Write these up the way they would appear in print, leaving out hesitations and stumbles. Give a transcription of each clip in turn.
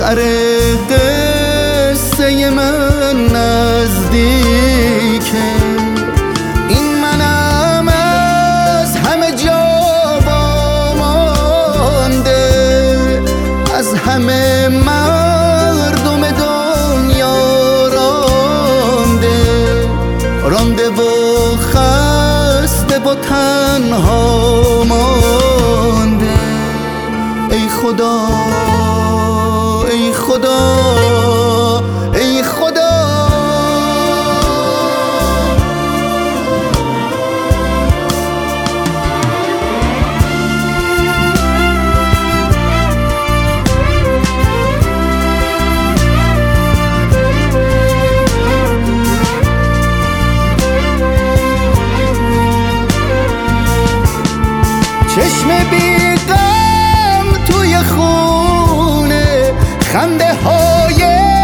آخر قصه من نزدیکه، این منم از همه جا وامانده، از همه مردم دنیا رانده و خسته و تنها مانده. ای خدا ای خدا ای خدا، چشم بی غم توی خونه، خنده های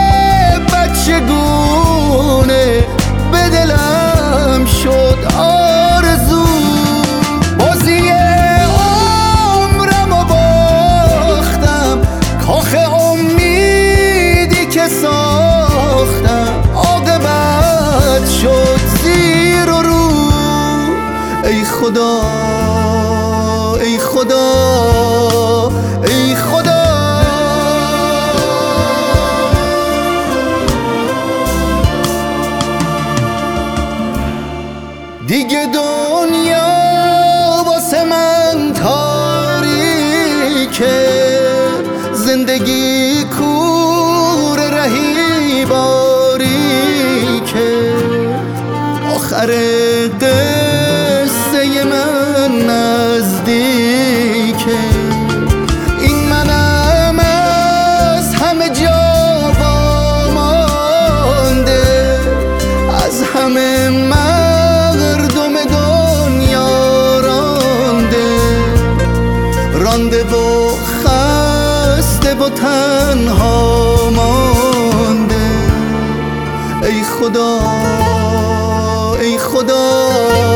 بچگونه به دلم شد آرزو. بازی عمرم و باختم، کاخ امیدی که ساختم عاقبت شد زیر و رو. ای خدا ای خدا ای خدا، دیگه دنیا واسه من تاریکه، زندگی کور رهی باریکه. آخر قصه من نزدیکه، این منم از همه جا وامانده، از همه مردم دنیا رانده و خسته و تنها مانده. ای خدا ای خدا